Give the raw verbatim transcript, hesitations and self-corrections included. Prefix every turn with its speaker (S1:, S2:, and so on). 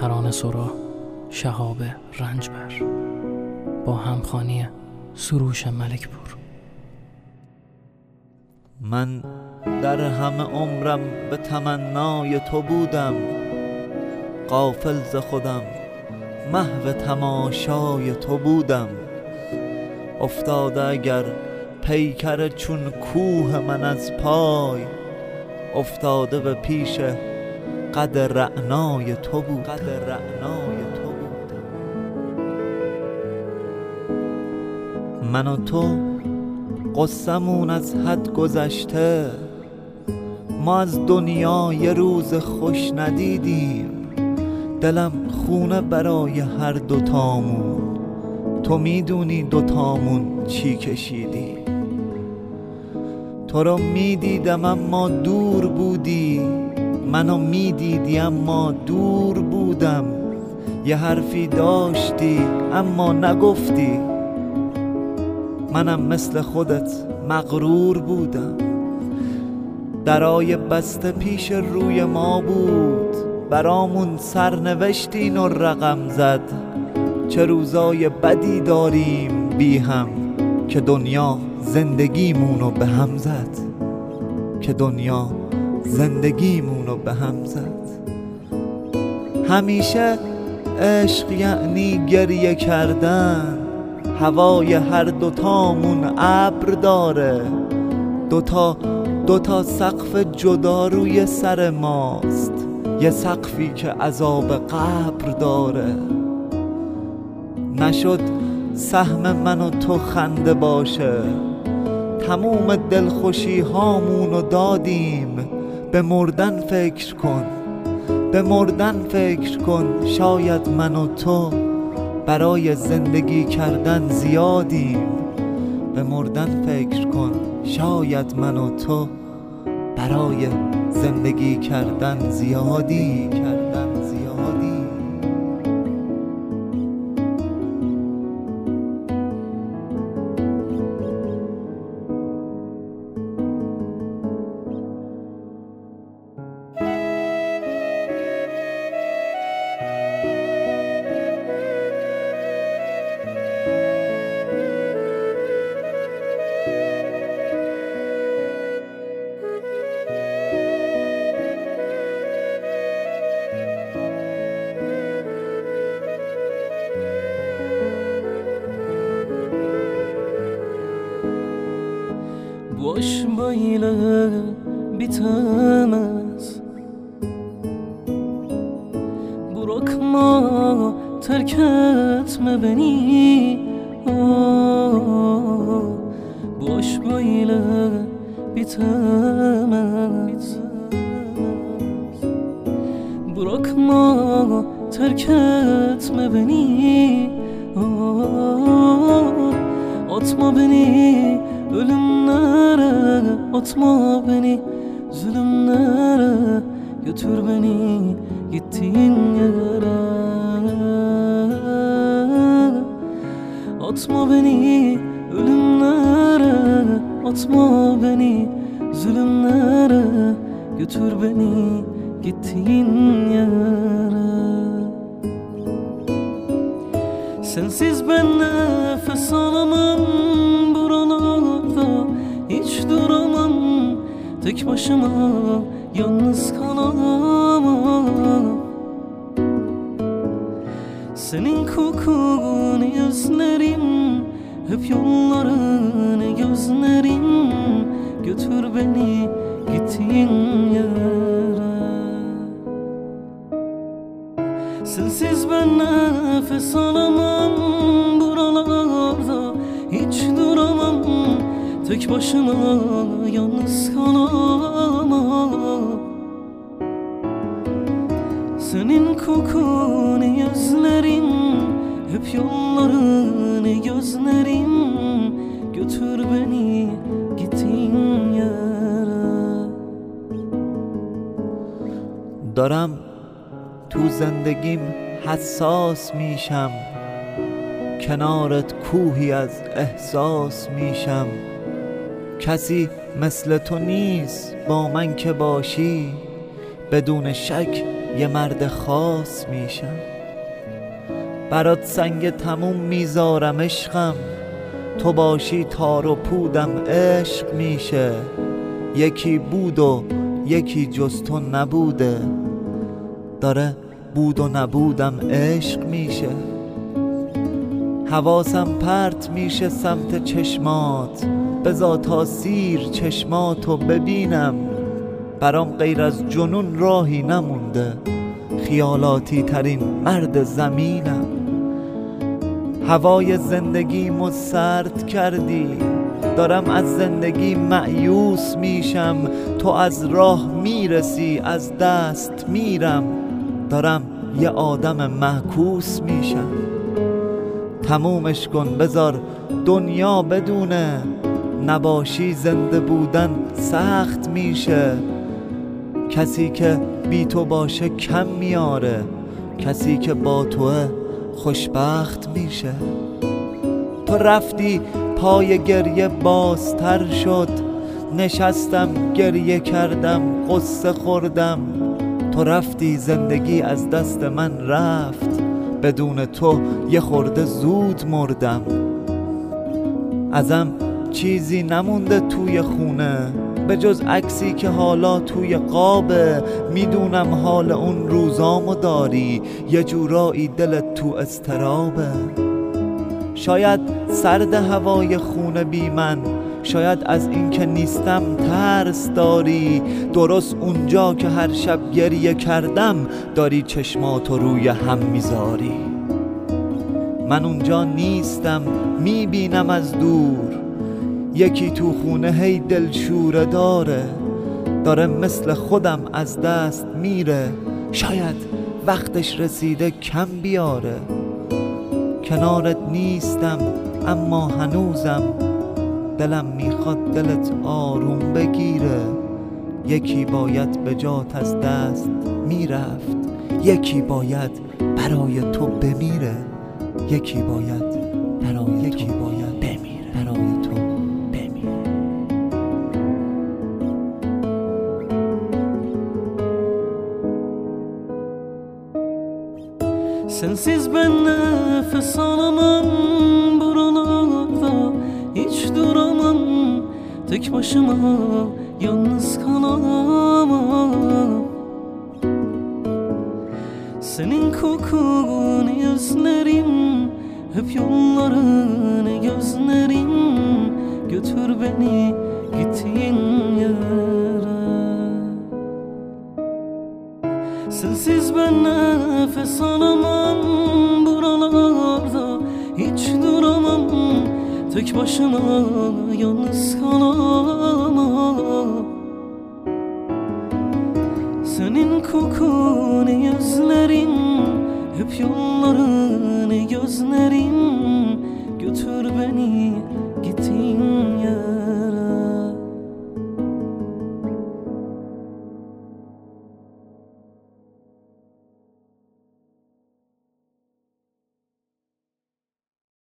S1: ترانه سرا شهاب رنجبر با همخوانی سروش ملکپور.
S2: من در همه عمرم به تمنای تو بودم، غافل ز خودم محو تماشای تو بودم. افتاده اگر پیکر چون کوه من از پای، افتاده به پیش قد رعنای تو بود قد رعنای تو بود. من و تو قصمون از حد گذشته، ما از دنیا یه روز خوش ندیدیم. دلم خونه برای هر دوتامون، تو میدونی دوتامون چی کشیدی. تو رو میدیدم اما دور بودی، منو میدیدی اما دور بودم. یه حرفی داشتی اما نگفتی، منم مثل خودت مغرور بودم. درای بسته پیش روی ما بود، برامون سرنوشتین و رقم زد. چه روزای بدی داریم بی هم، که دنیا زندگیمونو به هم زد که دنیا زندگیمونو به هم زد. همیشه عشق یعنی گریه کردن، هوای هر دوتامون ابر داره. دوتا دوتا سقف جدا روی سر ماست، یه سقفی که عذاب قبر داره. نشد سهم من و تو خنده باشه، تموم دلخوشی هامونو دادیم. به مردن فکر کن، به مردن فکر کن. شاید من و تو برای زندگی کردن زیادیم. به مردن فکر کن، شاید من و تو برای زندگی کردن زیادی کردن زیادی.
S3: باش böyle bitemez, bırakma terk etme beni. Oh, boş böyle bitemez, bırakma terk etme beni. Oh, atma beni ölümlere, atma beni zulümlere. Götür beni gittiğin yere. Atma beni ölümlere, atma beni zulümlere. Götür beni gittiğin yere. Sensiz ben nefes alamam, buralarda hiç duramam. Tek başıma yalnız kalamam. Senin kokunu özlerim, hep yollarını gözlerim. Götür beni gittiğin yere. Sensiz ben nefes alamam, buralarda hiç duramam. Tek başıma yalnız kalamam. Senin kokunu özlerim, hep yollarını gözlerim. Götür beni gittiğin yere.
S2: دارم تو زندگیم حساس میشم، کنارت کوهی از احساس میشم. کسی مثل تو نیست با من که باشی، بدون شک یه مرد خاص میشم. برات سنگ تموم میذارم عشقم، تو باشی تار و پودم عشق میشه. یکی بود و یکی جز تو نبوده، داره بود و نبودم عشق میشه. حواسم پرت میشه سمت چشمات، بذار تا سیر چشماتو ببینم. برام غیر از جنون راهی نمونده، خیالاتی ترین مرد زمینم. هوای زندگیمو سرد کردی، دارم از زندگی مایوس میشم. تو از راه میرسی از دست میرم، دارم یه آدم معکوس میشم. تمومش کن بذار دنیا بدونه، نباشی زنده بودن سخت میشه. کسی که بی تو باشه کم میاره، کسی که با توه خوشبخت میشه. تو رفتی پای گریه بازتر شد، نشستم گریه کردم قصه خوردم. تو رفتی زندگی از دست من رفت، بدون تو یه خورده زود مردم. ازم چیزی نمونده توی خونه به جز عکسی که حالا توی قابه. میدونم حال اون روزامو داری، یه جورایی دلت تو استرابه. شاید سرد هوای خونه بی من، شاید از این که نیستم ترس داری. درست اونجا که هر شب گریه کردم، داری چشماتو روی هم میذاری. من اونجا نیستم میبینم از دور، یکی تو خونه هی دلشوره داره، داره مثل خودم از دست میره. شاید وقتش رسیده کم بیاره. کنارت نیستم اما هنوزم، دلم میخواد دلت آروم بگیره. یکی باید به جات از دست میرفت، یکی باید برای تو بمیره. یکی باید برای یکی باید بمیره برای تو بمیره.
S3: Sensiz ben nefes alamam buralarda, hiç duramam. Tek başıma yalnız kalamam. Senin kokunu özlerim, hep yollarını gözlerim. Götür beni gittiğin yere. Sensiz ben nefes alamam buralarda, hiç duramam. Tek başıma yalnız kalamam. Senin kokunu özlerim, hep yollarını gözlerim. Götür beni gittiğin yere.